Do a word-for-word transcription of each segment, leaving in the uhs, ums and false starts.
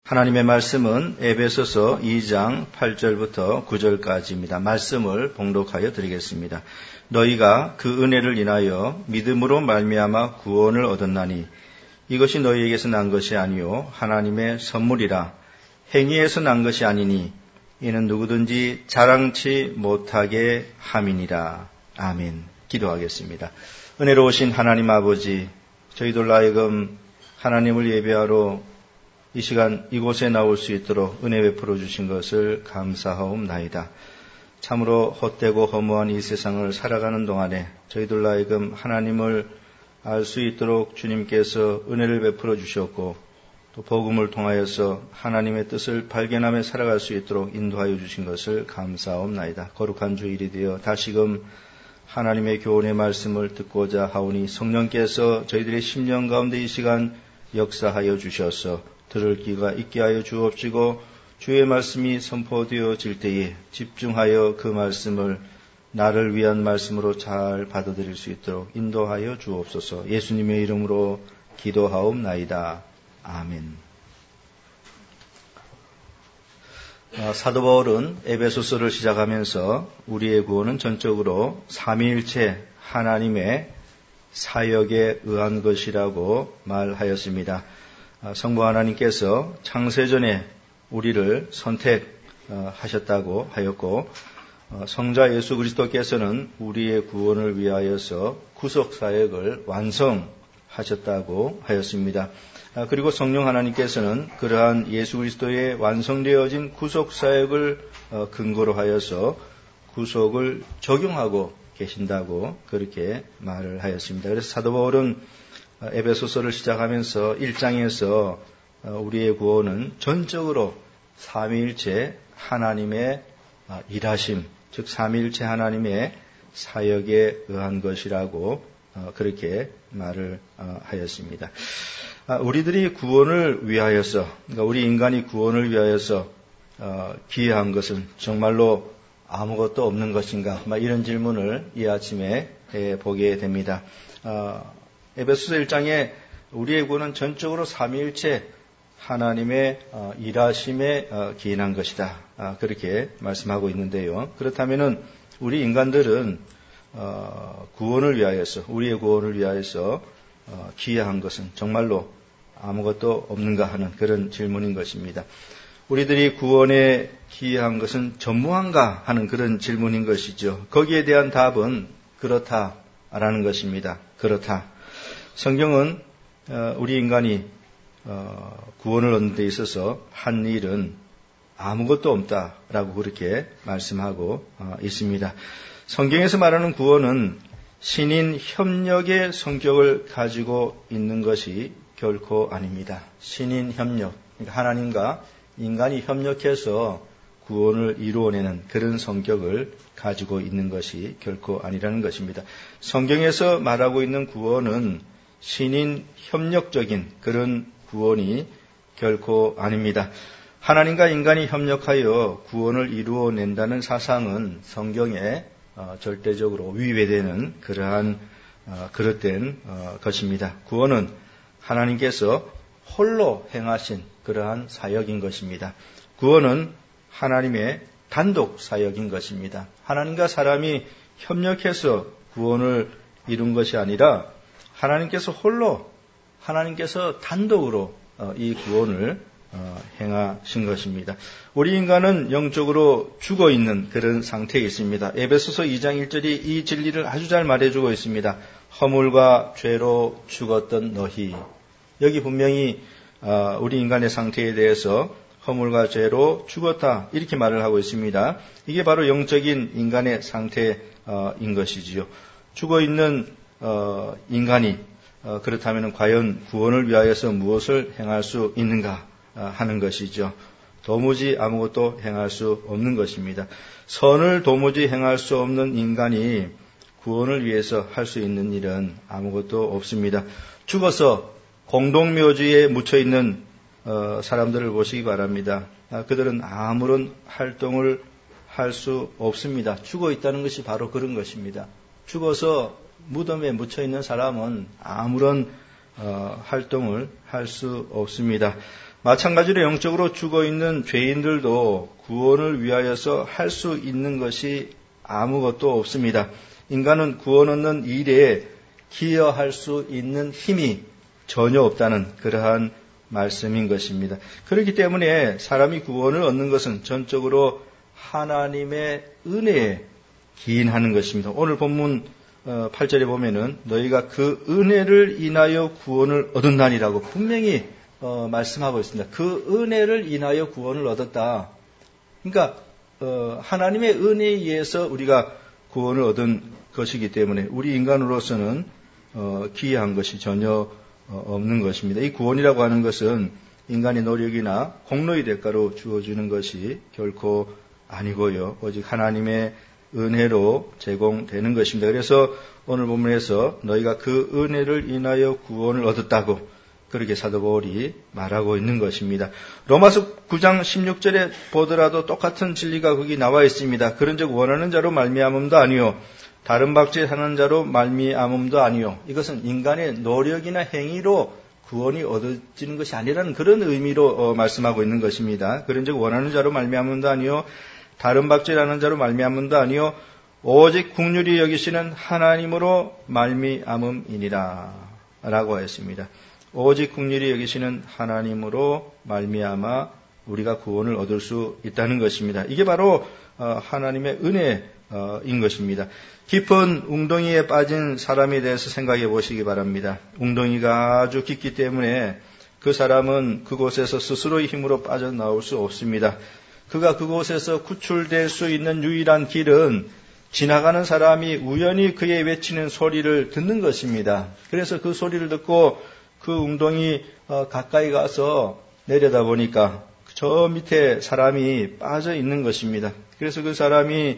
하나님의 말씀은 에베소서 이 장 팔 절부터 구 절까지입니다. 말씀을 봉독하여 드리겠습니다. 너희가 그 은혜를 인하여 믿음으로 말미암아 구원을 얻었나니 이것이 너희에게서 난 것이 아니요 하나님의 선물이라. 행위에서 난 것이 아니니 이는 누구든지 자랑치 못하게 함이니라. 아멘. 기도하겠습니다. 은혜로우신 하나님 아버지, 저희들 하여금 하나님을 예배하러 이 시간 이곳에 나올 수 있도록 은혜 베풀어 주신 것을 감사하옵나이다. 참으로 헛되고 허무한 이 세상을 살아가는 동안에 저희들 하여금 하나님을 알 수 있도록 주님께서 은혜를 베풀어 주셨고 또 복음을 통하여서 하나님의 뜻을 발견하며 살아갈 수 있도록 인도하여 주신 것을 감사하옵나이다. 거룩한 주일이 되어 다시금 하나님의 교훈의 말씀을 듣고자 하오니 성령께서 저희들의 심령 가운데 이 시간 역사하여 주셔서 들을 귀가 있게 하여 주옵시고 주의 말씀이 선포되어질 때에 집중하여 그 말씀을 나를 위한 말씀으로 잘 받아들일 수 있도록 인도하여 주옵소서. 예수님의 이름으로 기도하옵나이다. 아멘. 사도 바울은 에베소서를 시작하면서 우리의 구원은 전적으로 삼위일체 하나님의 사역에 의한 것이라고 말하였습니다. 성부 하나님께서 창세전에 우리를 선택하셨다고 하였고 성자 예수 그리스도께서는 우리의 구원을 위하여서 구속사역을 완성하셨다고 하였습니다. 그리고 성령 하나님께서는 그러한 예수 그리스도의 완성되어진 구속사역을 근거로 하여서 구속을 적용하고 계신다고 그렇게 말을 하였습니다. 그래서 사도 바울은 에베소서를 시작하면서 일 장에서 우리의 구원은 전적으로 삼위일체 하나님의 일하심, 즉 삼위일체 하나님의 사역에 의한 것이라고 그렇게 말을 하였습니다. 우리들이 구원을 위하여서, 그러니까 우리 인간이 구원을 위하여서 기여한 것은 정말로 아무것도 없는 것인가? 이런 질문을 이 아침에 보게 됩니다. 에베소서 일 장에 우리의 구원은 전적으로 삼위일체 하나님의 일하심에 기인한 것이다. 그렇게 말씀하고 있는데요. 그렇다면은 우리 인간들은 구원을 위하여서, 우리의 구원을 위하여서 기여한 것은 정말로 아무것도 없는가 하는 그런 질문인 것입니다. 우리들이 구원에 기여한 것은 전무한가 하는 그런 질문인 것이죠. 거기에 대한 답은 그렇다라는 것입니다. 그렇다. 성경은 우리 인간이 구원을 얻는 데 있어서 한 일은 아무것도 없다라고 그렇게 말씀하고 있습니다. 성경에서 말하는 구원은 신인 협력의 성격을 가지고 있는 것이 결코 아닙니다. 신인 협력, 그러니까 하나님과 인간이 협력해서 구원을 이루어내는 그런 성격을 가지고 있는 것이 결코 아니라는 것입니다. 성경에서 말하고 있는 구원은 신인 협력적인 그런 구원이 결코 아닙니다. 하나님과 인간이 협력하여 구원을 이루어낸다는 사상은 성경에 절대적으로 위배되는 그러한 그릇된 것입니다. 구원은 하나님께서 홀로 행하신 그러한 사역인 것입니다. 구원은 하나님의 단독 사역인 것입니다. 하나님과 사람이 협력해서 구원을 이룬 것이 아니라 하나님께서 홀로, 하나님께서 단독으로 이 구원을 행하신 것입니다. 우리 인간은 영적으로 죽어있는 그런 상태에 있습니다. 에베소서 이 장 일 절이 이 진리를 아주 잘 말해주고 있습니다. 허물과 죄로 죽었던 너희. 여기 분명히 우리 인간의 상태에 대해서 허물과 죄로 죽었다 이렇게 말을 하고 있습니다. 이게 바로 영적인 인간의 상태인 것이지요. 죽어있는 인간이 그렇다면 과연 구원을 위하여서 무엇을 행할 수 있는가 하는 것이죠. 도무지 아무것도 행할 수 없는 것입니다. 선을 도무지 행할 수 없는 인간이 구원을 위해서 할 수 있는 일은 아무것도 없습니다. 죽어서 공동묘지에 묻혀있는 사람들을 보시기 바랍니다. 그들은 아무런 활동을 할 수 없습니다. 죽어 있다는 것이 바로 그런 것입니다. 죽어서 무덤에 묻혀있는 사람은 아무런 어, 활동을 할 수 없습니다. 마찬가지로 영적으로 죽어있는 죄인들도 구원을 위하여서 할 수 있는 것이 아무것도 없습니다. 인간은 구원 얻는 일에 기여할 수 있는 힘이 전혀 없다는 그러한 말씀인 것입니다. 그렇기 때문에 사람이 구원을 얻는 것은 전적으로 하나님의 은혜에 기인하는 것입니다. 오늘 본문 팔 절에 보면은 너희가 그 은혜를 인하여 구원을 얻은다니라고 분명히 어, 말씀하고 있습니다. 그 은혜를 인하여 구원을 얻었다. 그러니까 어, 하나님의 은혜에 의해서 우리가 구원을 얻은 것이기 때문에 우리 인간으로서는 어, 기이한 것이 전혀 어, 없는 것입니다. 이 구원이라고 하는 것은 인간의 노력이나 공로의 대가로 주어지는 것이 결코 아니고요. 오직 하나님의 은혜로 제공되는 것입니다. 그래서 오늘 본문에서 너희가 그 은혜를 인하여 구원을 얻었다고 그렇게 사도 바울이 말하고 있는 것입니다. 로마서 구 장 십육 절에 보더라도 똑같은 진리가 거기 나와 있습니다. 그런즉 원하는 자로 말미암음도 아니요 다른 박질 하는 자로 말미암음도 아니요. 이것은 인간의 노력이나 행위로 구원이 얻어지는 것이 아니라는 그런 의미로 어, 말씀하고 있는 것입니다. 그런즉 원하는 자로 말미암음도 아니요 다른 박질하는 자로 말미암음도 아니요 오직 긍휼히 여기시는 하나님으로 말미암음이니라 라고 했습니다. 오직 긍휼히 여기시는 하나님으로 말미암아 우리가 구원을 얻을 수 있다는 것입니다. 이게 바로 하나님의 은혜인 것입니다. 깊은 웅덩이에 빠진 사람에 대해서 생각해 보시기 바랍니다. 웅덩이가 아주 깊기 때문에 그 사람은 그곳에서 스스로의 힘으로 빠져나올 수 없습니다. 그가 그곳에서 구출될 수 있는 유일한 길은 지나가는 사람이 우연히 그의 외치는 소리를 듣는 것입니다. 그래서 그 소리를 듣고 그 웅덩이 가까이 가서 내려다 보니까 저 밑에 사람이 빠져 있는 것입니다. 그래서 그 사람이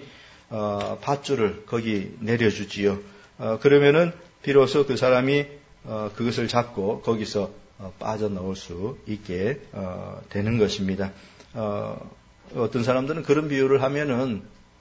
밧줄을 거기 내려주지요. 그러면은 비로소 그 사람이 그것을 잡고 거기서 빠져나올 수 있게 되는 것입니다. 어떤 사람들은 그런 비유를 하면은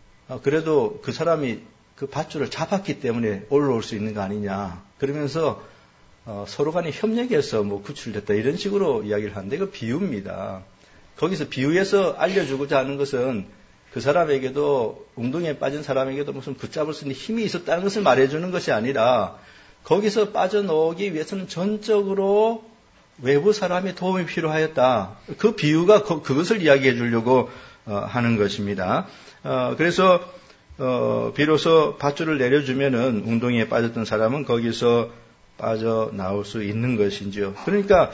그래도 그 사람이 그 밧줄을 잡았기 때문에 올라올 수 있는 거 아니냐. 그러면서 어, 서로 간에 협력해서 뭐 구출됐다 이런 식으로 이야기를 하는데 이거 비유입니다. 거기서 비유해서 알려주고자 하는 것은 그 사람에게도 웅덩이에 빠진 사람에게도 무슨 붙잡을 수 있는 힘이 있었다는 것을 말해주는 것이 아니라 거기서 빠져나오기 위해서는 전적으로 외부 사람의 도움이 필요하였다. 그 비유가 그, 그것을 이야기해 주려고 어, 하는 것입니다. 어, 그래서 어, 비로소 밧줄을 내려주면은 웅덩이에 빠졌던 사람은 거기서 빠져나올 수 있는 것인지요. 그러니까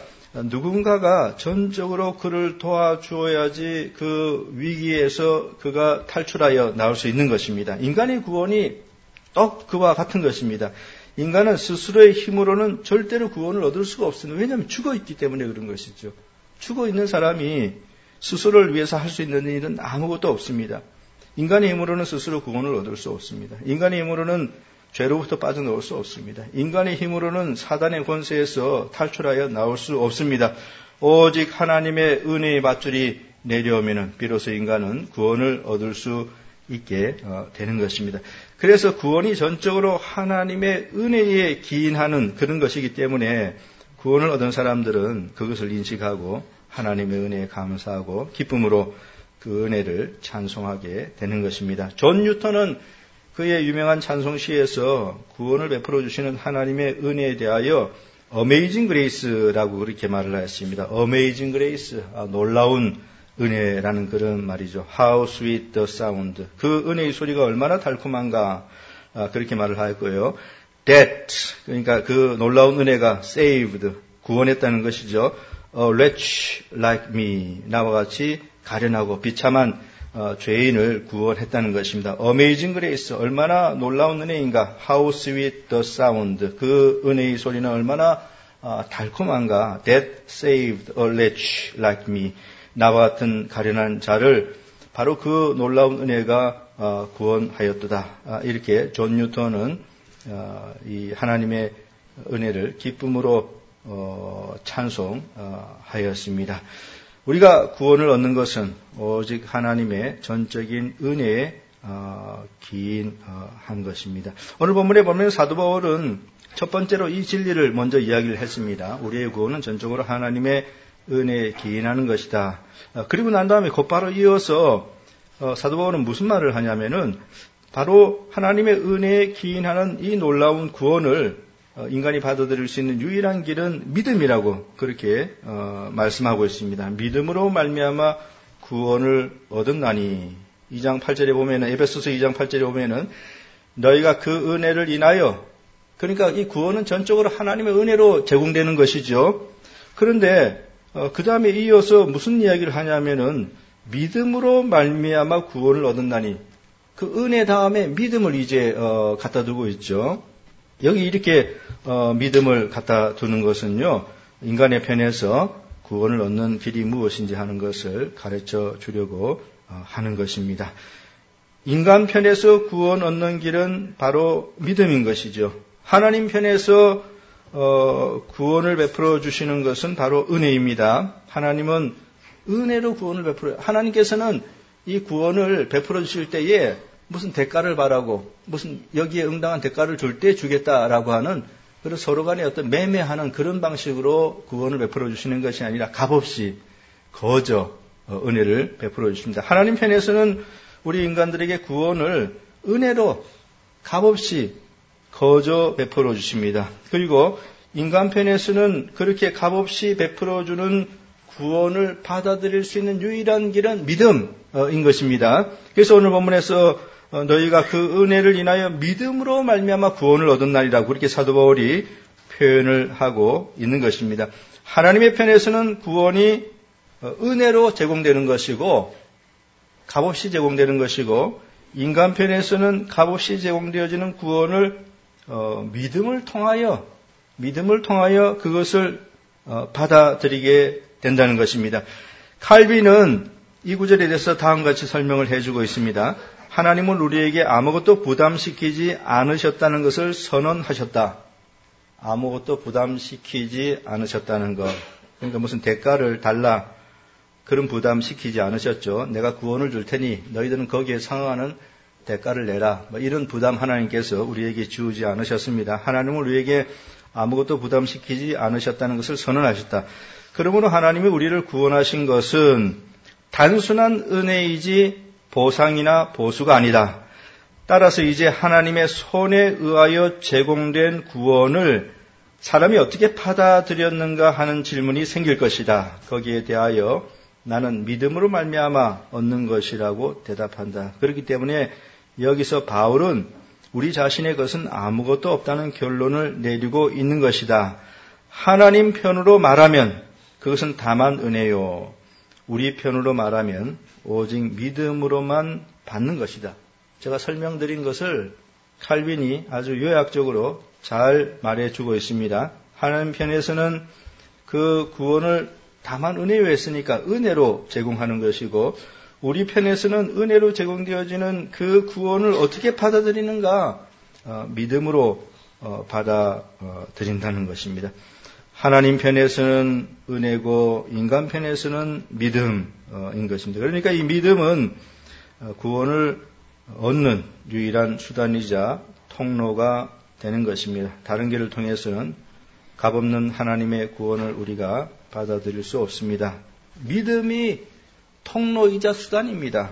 누군가가 전적으로 그를 도와주어야지 그 위기에서 그가 탈출하여 나올 수 있는 것입니다. 인간의 구원이 똑 그와 같은 것입니다. 인간은 스스로의 힘으로는 절대로 구원을 얻을 수가 없습니다. 왜냐하면 죽어있기 때문에 그런 것이죠. 죽어있는 사람이 스스로를 위해서 할 수 있는 일은 아무것도 없습니다. 인간의 힘으로는 스스로 구원을 얻을 수 없습니다. 인간의 힘으로는 죄로부터 빠져나올 수 없습니다. 인간의 힘으로는 사단의 권세에서 탈출하여 나올 수 없습니다. 오직 하나님의 은혜의 밧줄이 내려오면 비로소 인간은 구원을 얻을 수 있게 되는 것입니다. 그래서 구원이 전적으로 하나님의 은혜에 기인하는 그런 것이기 때문에 구원을 얻은 사람들은 그것을 인식하고 하나님의 은혜에 감사하고 기쁨으로 그 은혜를 찬송하게 되는 것입니다. 존 뉴턴은 그의 유명한 찬송시에서 구원을 베풀어 주시는 하나님의 은혜에 대하여 Amazing Grace라고 그렇게 말을 했습니다. Amazing Grace, 아, 놀라운 은혜라는 그런 말이죠. How sweet the sound. 그 은혜의 소리가 얼마나 달콤한가 아, 그렇게 말을 하였고요. That, 그러니까 그 놀라운 은혜가 saved, 구원했다는 것이죠. A wretch like me, 나와 같이 가련하고 비참한 어, 죄인을 구원했다는 것입니다. Amazing Grace, 얼마나 놀라운 은혜인가. How sweet the sound, 그 은혜의 소리는 얼마나 어, 달콤한가. That saved a wretch like me, 나와 같은 가련한 자를 바로 그 놀라운 은혜가 어, 구원하였도다. 아, 이렇게 존 뉴턴은 어, 이 하나님의 은혜를 기쁨으로 어, 찬송하였습니다. 우리가 구원을 얻는 것은 오직 하나님의 전적인 은혜에 어, 기인한 것입니다. 오늘 본문에 보면 사도 바울은 첫 번째로 이 진리를 먼저 이야기를 했습니다. 우리의 구원은 전적으로 하나님의 은혜에 기인하는 것이다. 어, 그리고 난 다음에 곧바로 이어서 어, 사도 바울은 무슨 말을 하냐면은 바로 하나님의 은혜에 기인하는 이 놀라운 구원을 어, 인간이 받아들일 수 있는 유일한 길은 믿음이라고 그렇게 어, 말씀하고 있습니다. 믿음으로 말미암아 구원을 얻었나니 이 장 팔 절에 보면은 에베소서 이 장 팔 절에 보면은 너희가 그 은혜를 인하여 그러니까 이 구원은 전적으로 하나님의 은혜로 제공되는 것이죠. 그런데 어, 그 다음에 이어서 무슨 이야기를 하냐면은 믿음으로 말미암아 구원을 얻었나니 그 은혜 다음에 믿음을 이제 어, 갖다 두고 있죠. 여기 이렇게 어, 믿음을 갖다 두는 것은요. 인간의 편에서 구원을 얻는 길이 무엇인지 하는 것을 가르쳐 주려고 어, 하는 것입니다. 인간 편에서 구원 얻는 길은 바로 믿음인 것이죠. 하나님 편에서 어, 구원을 베풀어 주시는 것은 바로 은혜입니다. 하나님은 은혜로 구원을 베풀어요. 하나님께서는 이 구원을 베풀어 주실 때에 무슨 대가를 바라고 무슨 여기에 응당한 대가를 줄 때 주겠다라고 하는 그런 서로 간에 어떤 매매하는 그런 방식으로 구원을 베풀어 주시는 것이 아니라 값없이 거저 은혜를 베풀어 주십니다. 하나님 편에서는 우리 인간들에게 구원을 은혜로 값없이 거저 베풀어 주십니다. 그리고 인간 편에서는 그렇게 값없이 베풀어 주는 구원을 받아들일 수 있는 유일한 길은 믿음인 것입니다. 그래서 오늘 본문에서 너희가 그 은혜를 인하여 믿음으로 말미암아 구원을 얻었나리라고 그렇게 사도 바울이 표현을 하고 있는 것입니다. 하나님의 편에서는 구원이 은혜로 제공되는 것이고 값없이 제공되는 것이고 인간 편에서는 값없이 제공되어지는 구원을 어, 믿음을 통하여 믿음을 통하여 그것을 어, 받아들이게 된다는 것입니다. 칼빈은 이 구절에 대해서 다음과 같이 설명을 해주고 있습니다. 하나님은 우리에게 아무것도 부담시키지 않으셨다는 것을 선언하셨다. 아무것도 부담시키지 않으셨다는 것. 그러니까 무슨 대가를 달라 그런 부담시키지 않으셨죠. 내가 구원을 줄 테니 너희들은 거기에 상응하는 대가를 내라. 뭐 이런 부담 하나님께서 우리에게 주지 않으셨습니다. 하나님은 우리에게 아무것도 부담시키지 않으셨다는 것을 선언하셨다. 그러므로 하나님이 우리를 구원하신 것은 단순한 은혜이지 보상이나 보수가 아니다. 따라서 이제 하나님의 손에 의하여 제공된 구원을 사람이 어떻게 받아들였는가 하는 질문이 생길 것이다. 거기에 대하여 나는 믿음으로 말미암아 얻는 것이라고 대답한다. 그렇기 때문에 여기서 바울은 우리 자신의 것은 아무것도 없다는 결론을 내리고 있는 것이다. 하나님 편으로 말하면 그것은 다만 은혜요. 우리 편으로 말하면 오직 믿음으로만 받는 것이다. 제가 설명드린 것을 칼빈이 아주 요약적으로 잘 말해주고 있습니다. 하나님 편에서는 그 구원을 다만 은혜로 했으니까 은혜로 제공하는 것이고 우리 편에서는 은혜로 제공되어지는 그 구원을 어떻게 받아들이는가? 어, 믿음으로 어, 받아들인다는 것입니다. 하나님 편에서는 은혜고 인간 편에서는 믿음인 것입니다. 그러니까 이 믿음은 구원을 얻는 유일한 수단이자 통로가 되는 것입니다. 다른 길을 통해서는 값없는 하나님의 구원을 우리가 받아들일 수 없습니다. 믿음이 통로이자 수단입니다.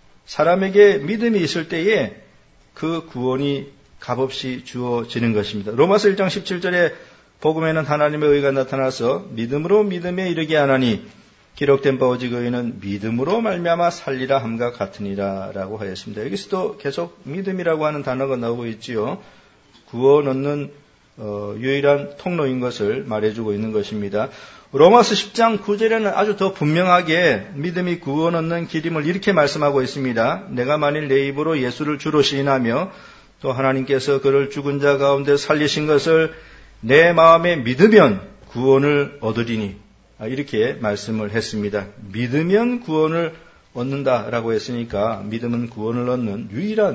사람에게 믿음이 있을 때에 그 구원이 값없이 주어지는 것입니다. 로마서 일 장 십칠 절에 복음에는 하나님의 의가 나타나서 믿음으로 믿음에 이르게 하나니 기록된 바 오직 의인은 믿음으로 말미암아 살리라 함과 같으니라 라고 하였습니다. 여기서도 계속 믿음이라고 하는 단어가 나오고 있지요. 구원 얻는 어, 유일한 통로인 것을 말해주고 있는 것입니다. 로마서 십 장 구 절에는 아주 더 분명하게 믿음이 구원 얻는 길임을 이렇게 말씀하고 있습니다. 내가 만일 내 입으로 예수를 주로 시인하며 또 하나님께서 그를 죽은 자 가운데 살리신 것을 내 마음에 믿으면 구원을 얻으리니 이렇게 말씀을 했습니다. 믿으면 구원을 얻는다라고 했으니까 믿음은 구원을 얻는 유일한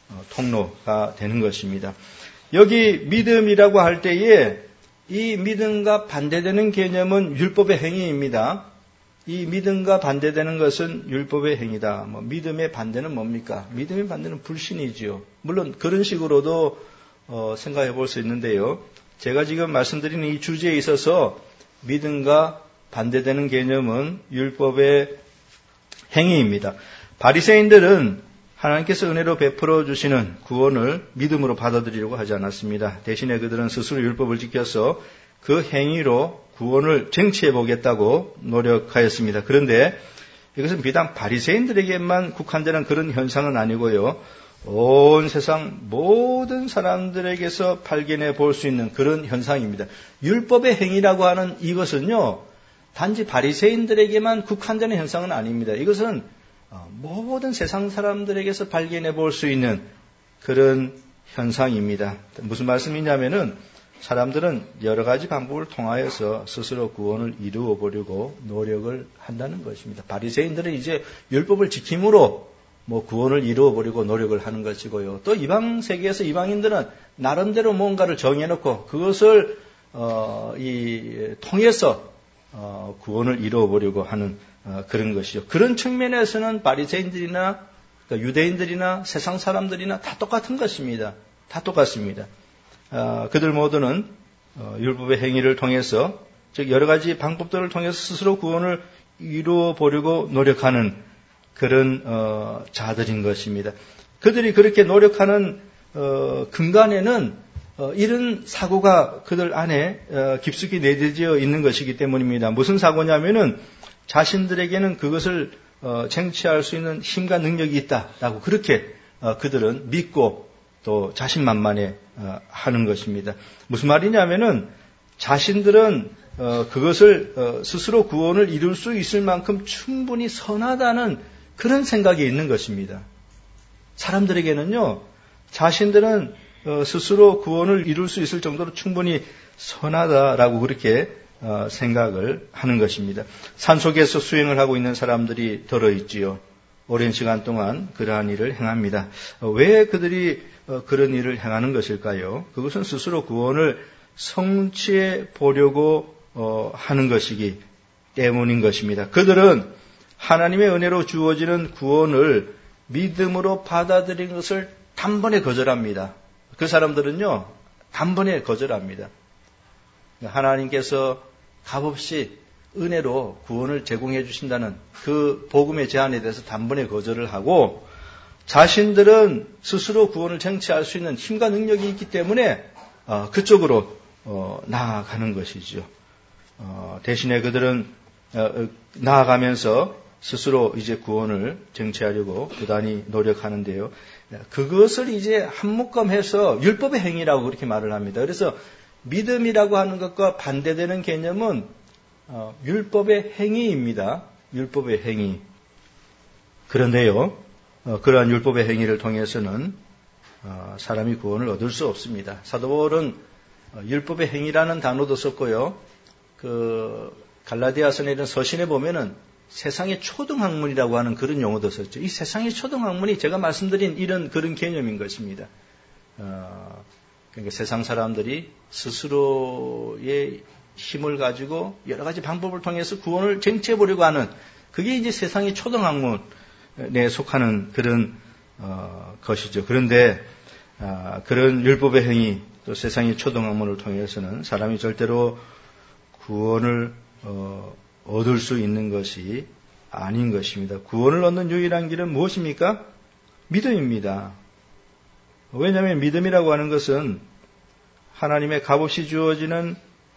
통로가 되는 것입니다. 여기 믿음이라고 할 때에 이 믿음과 반대되는 개념은 율법의 행위입니다. 이 믿음과 반대되는 것은 율법의 행위다. 뭐 믿음의 반대는 뭡니까? 믿음의 반대는 불신이지요. 물론 그런 식으로도 어, 생각해 볼 수 있는데요. 제가 지금 말씀드리는 이 주제에 있어서 믿음과 반대되는 개념은 율법의 행위입니다. 바리새인들은 하나님께서 은혜로 베풀어 주시는 구원을 믿음으로 받아들이려고 하지 않았습니다. 대신에 그들은 스스로 율법을 지켜서 그 행위로 구원을 쟁취해 보겠다고 노력하였습니다. 그런데 이것은 비단 바리새인들에게만 국한되는 그런 현상은 아니고요. 온 세상 모든 사람들에게서 발견해 볼 수 있는 그런 현상입니다. 율법의 행위라고 하는 이것은요, 단지 바리새인들에게만 국한되는 현상은 아닙니다. 이것은 모든 세상 사람들에게서 발견해 볼 수 있는 그런 현상입니다. 무슨 말씀이냐면은 사람들은 여러 가지 방법을 통하여서 스스로 구원을 이루어 보려고 노력을 한다는 것입니다. 바리새인들은 이제 율법을 지킴으로 뭐 구원을 이루어 보려고 노력을 하는 것이고요. 또 이방 세계에서 이방인들은 나름대로 뭔가를 정해놓고 그것을 어, 이 통해서 어, 구원을 이루어 보려고 하는 어, 그런 것이죠. 그런 측면에서는 바리새인들이나 그러니까 유대인들이나 세상 사람들이나 다 똑같은 것입니다. 다 똑같습니다. 어, 그들 모두는 어, 율법의 행위를 통해서 즉 여러 가지 방법들을 통해서 스스로 구원을 이루어 보려고 노력하는 그런 어, 자들인 것입니다. 그들이 그렇게 노력하는 어, 근간에는 어, 이런 사고가 그들 안에 어, 깊숙이 내재되어 있는 것이기 때문입니다. 무슨 사고냐면은 자신들에게는 그것을 어, 쟁취할 수 있는 힘과 능력이 있다라고 그렇게 어, 그들은 믿고 또 자신만만해 어, 하는 것입니다. 무슨 말이냐면은 자신들은 어, 그것을 어, 스스로 구원을 이룰 수 있을 만큼 충분히 선하다는 그런 생각이 있는 것입니다. 사람들에게는요, 자신들은 어, 스스로 구원을 이룰 수 있을 정도로 충분히 선하다라고 그렇게 어, 생각을 하는 것입니다. 산속에서 수행을 하고 있는 사람들이 들어있지요. 오랜 시간 동안 그러한 일을 행합니다. 어, 왜 그들이 어, 그런 일을 행하는 것일까요? 그것은 스스로 구원을 성취해 보려고 어, 하는 것이기 때문인 것입니다. 그들은 하나님의 은혜로 주어지는 구원을 믿음으로 받아들인 것을 단번에 거절합니다. 그 사람들은요, 단번에 거절합니다. 하나님께서 값없이 은혜로 구원을 제공해 주신다는 그 복음의 제안에 대해서 단번에 거절을 하고 자신들은 스스로 구원을 쟁취할 수 있는 힘과 능력이 있기 때문에 그쪽으로 나아가는 것이죠. 대신에 그들은 나아가면서 스스로 이제 구원을 쟁취하려고 부단히 노력하는데요. 그것을 이제 한묶음해서 율법의 행위라고 그렇게 말을 합니다. 그래서 믿음이라고 하는 것과 반대되는 개념은 어, 율법의 행위입니다. 율법의 행위. 그런데요, 어, 그러한 율법의 행위를 통해서는 어, 사람이 구원을 얻을 수 없습니다. 사도 바울은 어, 율법의 행위라는 단어도 썼고요. 그 갈라디아서에 이런 서신에 보면은 세상의 초등학문이라고 하는 그런 용어도 썼죠. 이 세상의 초등학문이 제가 말씀드린 이런 그런 개념인 것입니다. 어, 그러니까 세상 사람들이 스스로의 힘을 가지고 여러 가지 방법을 통해서 구원을 쟁취해 보려고 하는 그게 이제 세상의 초등학문에 속하는 그런 어, 것이죠. 그런데 어, 그런 율법의 행위 또 세상의 초등학문을 통해서는 사람이 절대로 구원을 어, 얻을 수 있는 것이 아닌 것입니다. 구원을 얻는 유일한 길은 무엇입니까? 믿음입니다. 왜냐하면 믿음이라고 하는 것은 하나님의 값없이 주어지는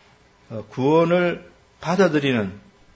구원을 받아들이는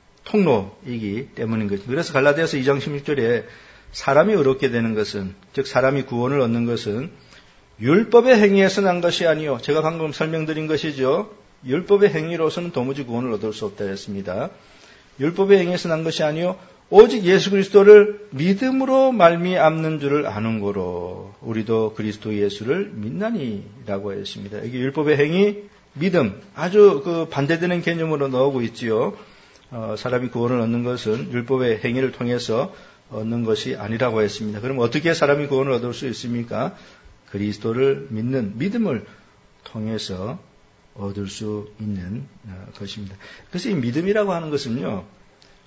통로이기 때문인 것입니다. 그래서 갈라디아서 이 장 십육 절에 사람이 의롭게 되는 것은, 즉 사람이 구원을 얻는 것은 율법의 행위에서 난 것이 아니요. 제가 방금 설명드린 것이죠. 율법의 행위로서는 도무지 구원을 얻을 수 없다 했습니다. 율법의 행위에서 난 것이 아니요. 오직 예수 그리스도를 믿음으로 말미암는 줄을 아는 거로 우리도 그리스도 예수를 믿나니라고 했습니다. 여기 율법의 행위, 믿음 아주 그 반대되는 개념으로 나오고 있지요. 어, 사람이 구원을 얻는 것은 율법의 행위를 통해서 얻는 것이 아니라고 했습니다. 그럼 어떻게 사람이 구원을 얻을 수 있습니까? 그리스도를 믿는 믿음을 통해서 얻을 수 있는 것입니다. 그래서 이 믿음이라고 하는 것은요,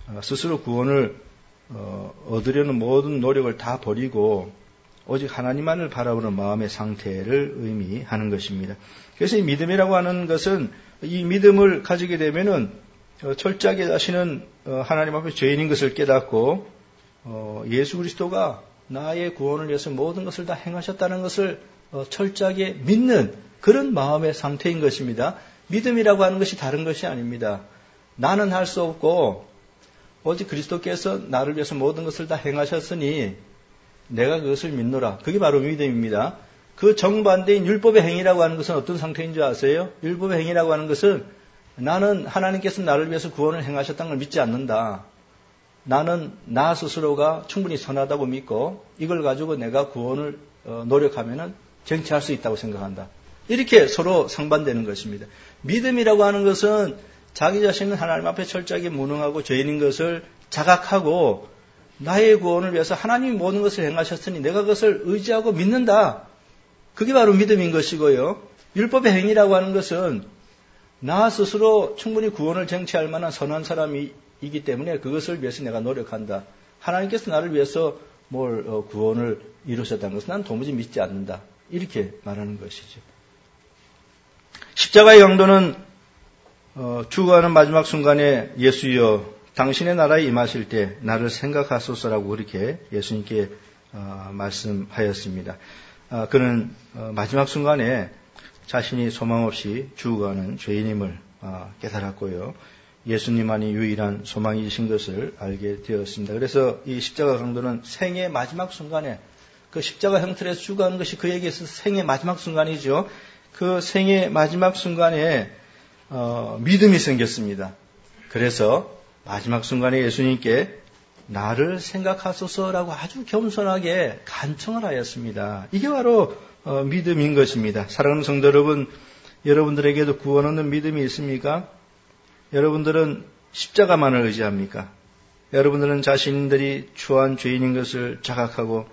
스스로 구원을 얻으려는 모든 노력을 다 버리고 오직 하나님만을 바라보는 마음의 상태를 의미하는 것입니다. 그래서 이 믿음이라고 하는 것은 이 믿음을 가지게 되면은 철저하게 자신은 하나님 앞에 죄인인 것을 깨닫고 예수 그리스도가 나의 구원을 위해서 모든 것을 다 행하셨다는 것을 철저하게 믿는 그런 마음의 상태인 것입니다. 믿음이라고 하는 것이 다른 것이 아닙니다. 나는 할 수 없고 오직 그리스도께서 나를 위해서 모든 것을 다 행하셨으니 내가 그것을 믿노라. 그게 바로 믿음입니다. 그 정반대인 율법의 행위라고 하는 것은 어떤 상태인 줄 아세요? 율법의 행위라고 하는 것은 나는 하나님께서 나를 위해서 구원을 행하셨다는 걸 믿지 않는다. 나는 나 스스로가 충분히 선하다고 믿고 이걸 가지고 내가 구원을 노력하면은 쟁취할 수 있다고 생각한다. 이렇게 서로 상반되는 것입니다. 믿음이라고 하는 것은 자기 자신은 하나님 앞에 철저하게 무능하고 죄인인 것을 자각하고 나의 구원을 위해서 하나님이 모든 것을 행하셨으니 내가 그것을 의지하고 믿는다. 그게 바로 믿음인 것이고요. 율법의 행위라고 하는 것은 나 스스로 충분히 구원을 쟁취할 만한 선한 사람이기 때문에 그것을 위해서 내가 노력한다. 하나님께서 나를 위해서 뭘 구원을 이루셨다는 것은 난 도무지 믿지 않는다. 이렇게 말하는 것이죠. 십자가의 강도는 어, 죽어가는 마지막 순간에 예수여 당신의 나라에 임하실 때 나를 생각하소서라고 그렇게 예수님께 어, 말씀하였습니다. 어, 그는 어, 마지막 순간에 자신이 소망 없이 죽어가는 죄인임을 어, 깨달았고요. 예수님만이 유일한 소망이신 것을 알게 되었습니다. 그래서 이 십자가 강도는 생의 마지막 순간에 그 십자가 형틀에서 죽어가는 것이 그에게 있어서 생의 마지막 순간이죠. 그 생의 마지막 순간에 어, 믿음이 생겼습니다. 그래서 마지막 순간에 예수님께 나를 생각하소서라고 아주 겸손하게 간청을 하였습니다. 이게 바로 어, 믿음인 것입니다. 사랑하는 성도 여러분, 여러분들에게도 구원 얻는 믿음이 있습니까? 여러분들은 십자가만을 의지합니까? 여러분들은 자신들이 추한 죄인인 것을 자각하고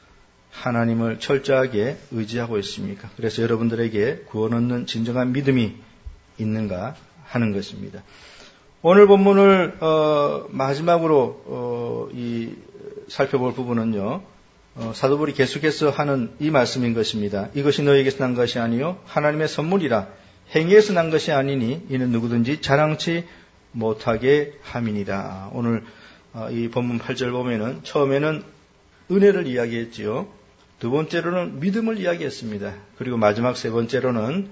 하나님을 철저하게 의지하고 있습니까? 그래서 여러분들에게 구원 얻는 진정한 믿음이 있는가 하는 것입니다. 오늘 본문을 어, 마지막으로 어, 이 살펴볼 부분은요. 어, 사도 바울이 계속해서 하는 이 말씀인 것입니다. 이것이 너에게서 난 것이 아니요 하나님의 선물이라 행위에서 난 것이 아니니 이는 누구든지 자랑치 못하게 함이니라. 오늘 어, 이 본문 팔 절 보면은 처음에는 은혜를 이야기했지요. 두 번째로는 믿음을 이야기했습니다. 그리고 마지막 세 번째로는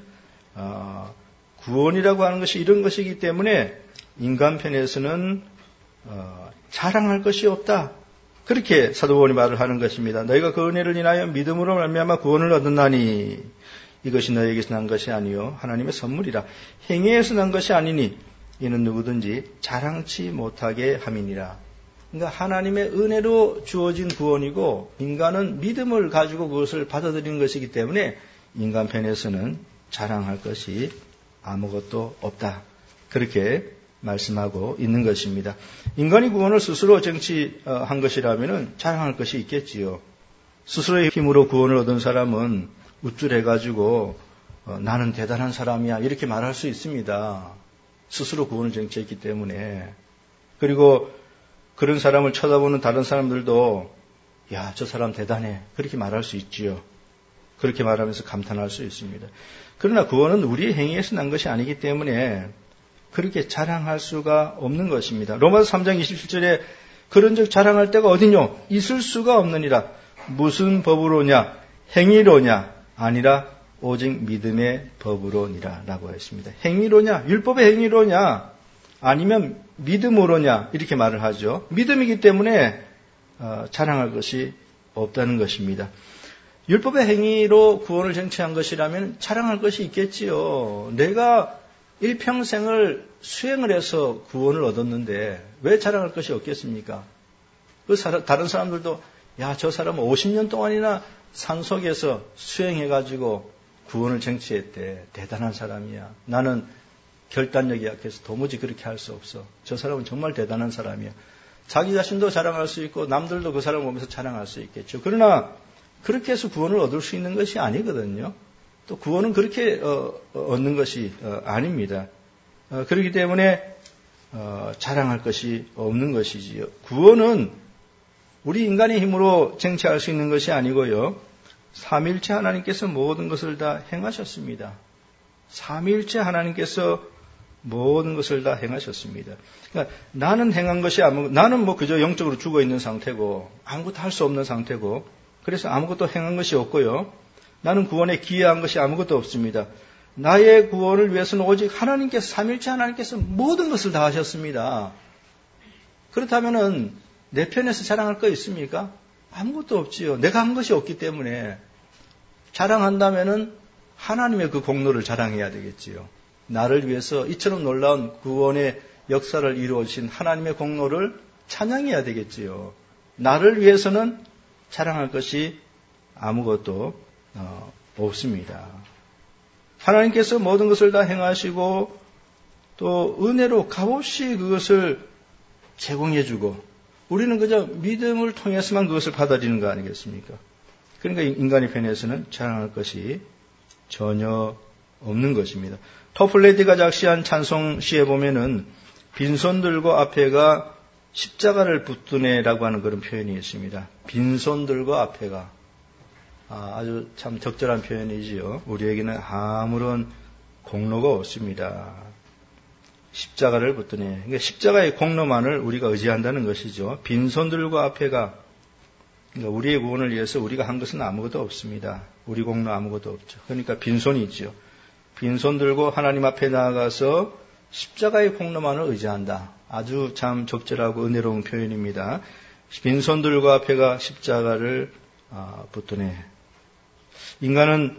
어, 구원이라고 하는 것이 이런 것이기 때문에 인간 편에서는 어, 자랑할 것이 없다. 그렇게 사도 바울이 말을 하는 것입니다. 너희가 그 은혜를 인하여 믿음으로 말미암아 구원을 얻었나니 이것이 너희에게서 난 것이 아니요 하나님의 선물이라. 행위에서 난 것이 아니니 이는 누구든지 자랑치 못하게 함이니라. 그러니까 하나님의 은혜로 주어진 구원이고 인간은 믿음을 가지고 그것을 받아들이는 것이기 때문에 인간 편에서는 자랑할 것이 아무것도 없다. 그렇게 말씀하고 있는 것입니다. 인간이 구원을 스스로 쟁취한 것이라면 자랑할 것이 있겠지요. 스스로의 힘으로 구원을 얻은 사람은 우쭐해가지고 어, 나는 대단한 사람이야 이렇게 말할 수 있습니다. 스스로 구원을 쟁취했기 때문에. 그리고 그런 사람을 쳐다보는 다른 사람들도 야, 저 사람 대단해 그렇게 말할 수 있지요. 그렇게 말하면서 감탄할 수 있습니다. 그러나 구원은 우리의 행위에서 난 것이 아니기 때문에 그렇게 자랑할 수가 없는 것입니다. 로마서 삼 장 이십칠 절에 그런즉 자랑할 데가 어디뇨? 있을 수가 없느니라. 무슨 법으로냐? 행위로냐? 아니라 오직 믿음의 법으로니라 라고 했습니다. 행위로냐? 율법의 행위로냐? 아니면 믿음으로냐? 이렇게 말을 하죠. 믿음이기 때문에 어, 자랑할 것이 없다는 것입니다. 율법의 행위로 구원을 쟁취한 것이라면 자랑할 것이 있겠지요. 내가 일평생을 수행을 해서 구원을 얻었는데 왜 자랑할 것이 없겠습니까? 그 사람, 다른 사람들도 야, 저 사람은 오십 년 동안이나 산속에서 수행해가지고 구원을 쟁취했대. 대단한 사람이야. 나는 결단력이 약해서 도무지 그렇게 할 수 없어. 저 사람은 정말 대단한 사람이야. 자기 자신도 자랑할 수 있고 남들도 그 사람을 보면서 자랑할 수 있겠죠. 그러나 그렇게 해서 구원을 얻을 수 있는 것이 아니거든요. 또 구원은 그렇게 어, 얻는 것이 어, 아닙니다. 어, 그렇기 때문에 어, 자랑할 것이 없는 것이지요. 구원은 우리 인간의 힘으로 쟁취할 수 있는 것이 아니고요. 삼위일체 하나님께서 모든 것을 다 행하셨습니다. 삼위일체 하나님께서 모든 것을 다 행하셨습니다. 그러니까 나는 행한 것이 아무, 나는 뭐 그저 영적으로 죽어 있는 상태고 아무것도 할 수 없는 상태고 그래서 아무것도 행한 것이 없고요. 나는 구원에 기여한 것이 아무것도 없습니다. 나의 구원을 위해서는 오직 하나님께서, 삼위일체 하나님께서 모든 것을 다 하셨습니다. 그렇다면은 내 편에서 자랑할 거 있습니까? 아무것도 없지요. 내가 한 것이 없기 때문에 자랑한다면은 하나님의 그 공로를 자랑해야 되겠지요. 나를 위해서 이처럼 놀라운 구원의 역사를 이루어주신 하나님의 공로를 찬양해야 되겠지요. 나를 위해서는 자랑할 것이 아무것도 어, 없습니다. 하나님께서 모든 것을 다 행하시고 또 은혜로 값없이 그것을 제공해주고 우리는 그저 믿음을 통해서만 그것을 받아들이는 거 아니겠습니까? 그러니까 인간의 편에서는 자랑할 것이 전혀 없는 것입니다. 토플레디가 작시한 찬송시에 보면은 빈손 들고 앞에가 십자가를 붙드네라고 하는 그런 표현이 있습니다. 빈손 들고 앞에가 아, 아주 참 적절한 표현이지요. 우리에게는 아무런 공로가 없습니다. 십자가를 붙드네. 그러니까 십자가의 공로만을 우리가 의지한다는 것이죠. 빈손 들고 앞에가 그러니까 우리의 구원을 위해서 우리가 한 것은 아무것도 없습니다. 우리 공로 아무것도 없죠. 그러니까 빈손이 있죠. 빈손 들고 하나님 앞에 나아가서 십자가의 공로만을 의지한다. 아주 참 적절하고 은혜로운 표현입니다. 빈손 들고 앞에가 십자가를 붙드네. 인간은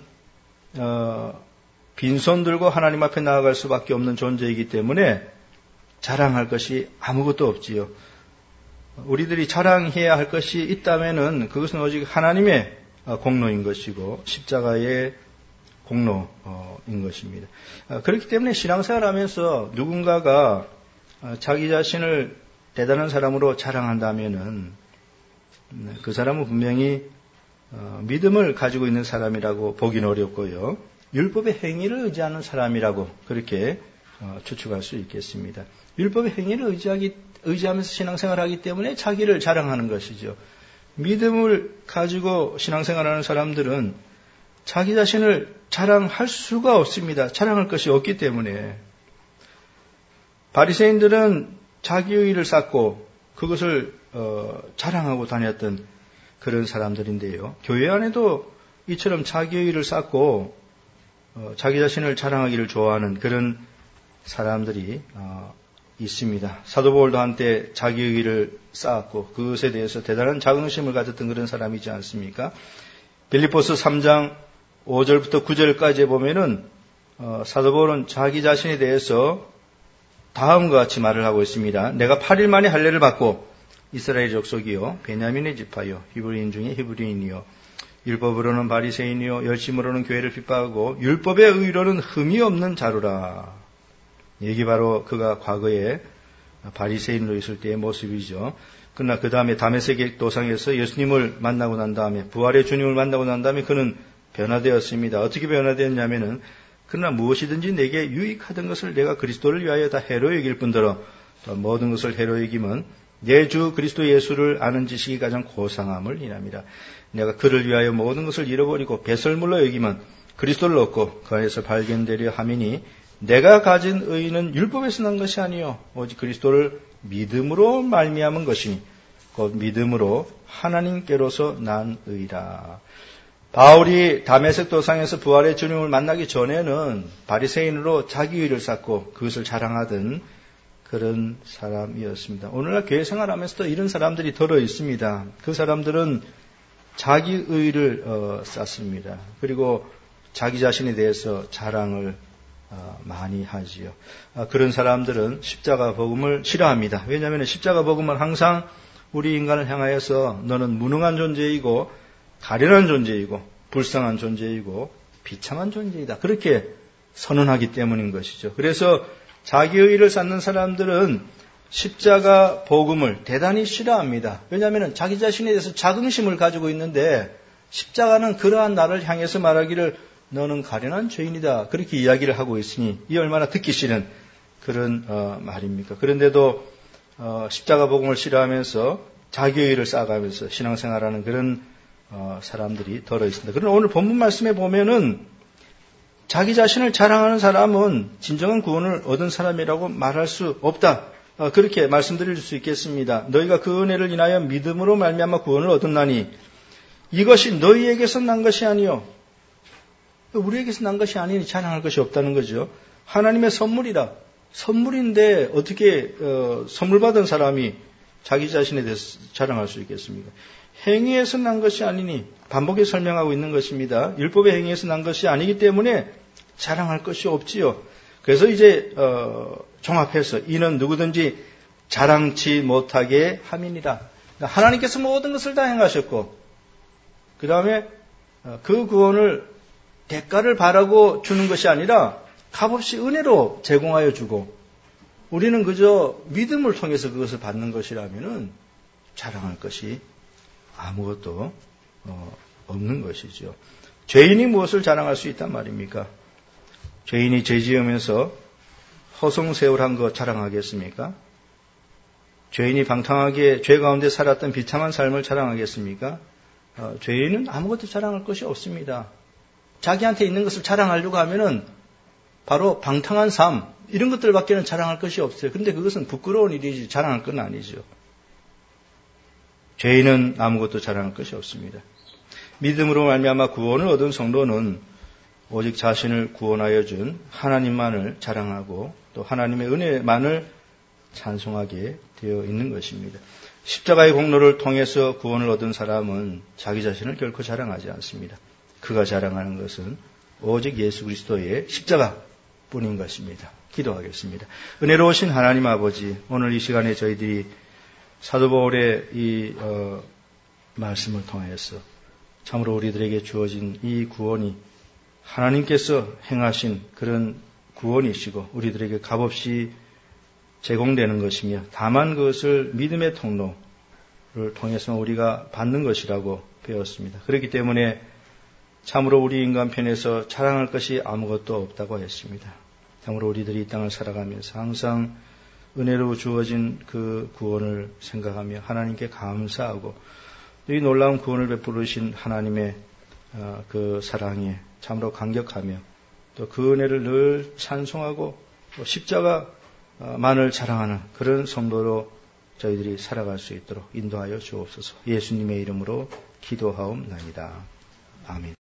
어, 빈손 들고 하나님 앞에 나아갈 수밖에 없는 존재이기 때문에 자랑할 것이 아무것도 없지요. 우리들이 자랑해야 할 것이 있다면은 그것은 오직 하나님의 공로인 것이고 십자가의 공로인 것입니다. 그렇기 때문에 신앙생활하면서 누군가가 자기 자신을 대단한 사람으로 자랑한다면은 그 사람은 분명히 믿음을 가지고 있는 사람이라고 보기는 어렵고요. 율법의 행위를 의지하는 사람이라고 그렇게 추측할 수 있겠습니다. 율법의 행위를 의지하기, 의지하면서 신앙생활을 하기 때문에 자기를 자랑하는 것이죠. 믿음을 가지고 신앙생활하는 사람들은 자기 자신을 자랑할 수가 없습니다. 자랑할 것이 없기 때문에. 바리새인들은 자기의를 쌓고 그것을 어, 자랑하고 다녔던 그런 사람들인데요. 교회 안에도 이처럼 자기의를 쌓고 어, 자기 자신을 자랑하기를 좋아하는 그런 사람들이 어, 있습니다. 사도 바울도 한때 자기의를 쌓았고 그것에 대해서 대단한 자긍심을 가졌던 그런 사람이지 않습니까? 빌립보서 삼 장 오 절부터 구 절까지 보면은 어, 사도 바울은 자기 자신에 대해서 다음과 같이 말을 하고 있습니다. 내가 팔 일 만에 할례를 받고 이스라엘 족속이요 베냐민의 지파요 히브리인 중에 히브리인이요 율법으로는 바리새인이요 열심으로는 교회를 핍박하고 율법의 의로는 흠이 없는 자루라. 이게 바로 그가 과거에 바리새인으로 있을 때의 모습이죠. 그러나 그 다음에 다메섹의 도상에서 예수님을 만나고 난 다음에 부활의 주님을 만나고 난 다음에 그는 변화되었습니다. 어떻게 변화되었냐면은 그러나 무엇이든지 내게 유익하던 것을 내가 그리스도를 위하여 다 해로 여길 뿐더러 또 모든 것을 해로 여기면 내 주 그리스도 예수를 아는 지식이 가장 고상함을 인합니다. 내가 그를 위하여 모든 것을 잃어버리고 배설물로 여기면 그리스도를 얻고 그 안에서 발견되려 함이니 내가 가진 의는 율법에서 난 것이 아니요 오직 그리스도를 믿음으로 말미암은 것이니 곧 믿음으로 하나님께로서 난 의라. 바울이 다메섹 도상에서 부활의 주님을 만나기 전에는 바리새인으로 자기 의를 쌓고 그것을 자랑하던 그런 사람이었습니다. 오늘날 교회 생활하면서도 이런 사람들이 더러 있습니다. 그 사람들은 자기 의를 어, 쌓습니다. 그리고 자기 자신에 대해서 자랑을 어, 많이 하지요. 아, 그런 사람들은 십자가 복음을 싫어합니다. 왜냐하면 십자가 복음은 항상 우리 인간을 향하여서 너는 무능한 존재이고 가련한 존재이고 불쌍한 존재이고 비참한 존재이다. 그렇게 선언하기 때문인 것이죠. 그래서 자기 의를 쌓는 사람들은 십자가 복음을 대단히 싫어합니다. 왜냐하면 자기 자신에 대해서 자긍심을 가지고 있는데 십자가는 그러한 나를 향해서 말하기를 너는 가련한 죄인이다. 그렇게 이야기를 하고 있으니 이 얼마나 듣기 싫은 그런 어, 말입니까? 그런데도 어, 십자가 복음을 싫어하면서 자기의를 쌓아가면서 신앙생활하는 그런 어, 사람들이 덜어 있습니다. 그러나 오늘 본문 말씀에 보면은 자기 자신을 자랑하는 사람은 진정한 구원을 얻은 사람이라고 말할 수 없다. 어, 그렇게 말씀드릴 수 있겠습니다. 너희가 그 은혜를 인하여 믿음으로 말미암아 구원을 얻었나니 이것이 너희에게서 난 것이 아니요. 우리에게서 난 것이 아니니 자랑할 것이 없다는 거죠. 하나님의 선물이다. 선물인데 어떻게 어, 선물 받은 사람이 자기 자신에 대해서 자랑할 수 있겠습니까? 행위에서 난 것이 아니니 반복해 설명하고 있는 것입니다. 율법의 행위에서 난 것이 아니기 때문에 자랑할 것이 없지요. 그래서 이제 어, 종합해서 이는 누구든지 자랑치 못하게 함이니라. 그러니까 하나님께서 모든 것을 다 행하셨고 그 다음에 그 구원을 대가를 바라고 주는 것이 아니라 값없이 은혜로 제공하여 주고 우리는 그저 믿음을 통해서 그것을 받는 것이라면은 자랑할 것이 아무것도 어, 없는 것이죠. 죄인이 무엇을 자랑할 수 있단 말입니까? 죄인이 죄 지으면서 허송세월한 것 자랑하겠습니까? 죄인이 방탕하게 죄 가운데 살았던 비참한 삶을 자랑하겠습니까? 어, 죄인은 아무것도 자랑할 것이 없습니다. 자기한테 있는 것을 자랑하려고 하면은 바로 방탕한 삶 이런 것들밖에는 자랑할 것이 없어요. 그런데 그것은 부끄러운 일이지 자랑할 건 아니죠. 죄인은 아무것도 자랑할 것이 없습니다. 믿음으로 말미암아 구원을 얻은 성도는 오직 자신을 구원하여 준 하나님만을 자랑하고 또 하나님의 은혜만을 찬송하게 되어 있는 것입니다. 십자가의 공로를 통해서 구원을 얻은 사람은 자기 자신을 결코 자랑하지 않습니다. 그가 자랑하는 것은 오직 예수 그리스도의 십자가뿐인 것입니다. 기도하겠습니다. 은혜로우신 하나님 아버지, 오늘 이 시간에 저희들이 사도 바울의 이 어, 말씀을 통해서 참으로 우리들에게 주어진 이 구원이 하나님께서 행하신 그런 구원이시고 우리들에게 값없이 제공되는 것이며 다만 그것을 믿음의 통로를 통해서 우리가 받는 것이라고 배웠습니다. 그렇기 때문에 참으로 우리 인간편에서 자랑할 것이 아무것도 없다고 했습니다. 참으로 우리들이 이 땅을 살아가면서 항상 은혜로 주어진 그 구원을 생각하며 하나님께 감사하고 이 놀라운 구원을 베푸르신 하나님의 그 사랑에 참으로 감격하며 또 그 은혜를 늘 찬송하고 십자가만을 자랑하는 그런 성도로 저희들이 살아갈 수 있도록 인도하여 주옵소서. 예수님의 이름으로 기도하옵나이다. 아멘.